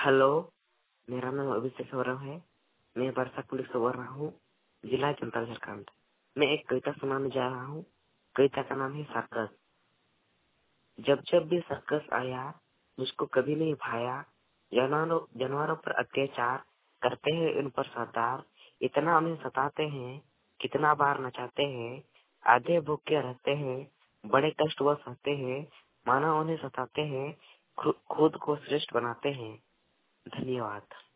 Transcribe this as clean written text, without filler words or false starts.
Hello, मेरा नाम अभिषेक सौरभ है। मैं बरसा पुलिस से बोल रहा हूँ, जिला जनता झारखंड। मैं एक कविता सुनाने जा रहा हूँ। कविता का नाम है सर्कस। जब जब भी सर्कस आया, मुझको कभी नहीं भाया। जानवरों पर अत्याचार करते हैं, उन पर सरदार। इतना उन्हें सताते हैं, कितना बार नचाते हैं। आधे भूखे रहते हैं, बड़े कष्ट वो सहते हैं। माना उन्हें सताते हैं, खुद को श्रेष्ठ बनाते हैं। धन्यवाद।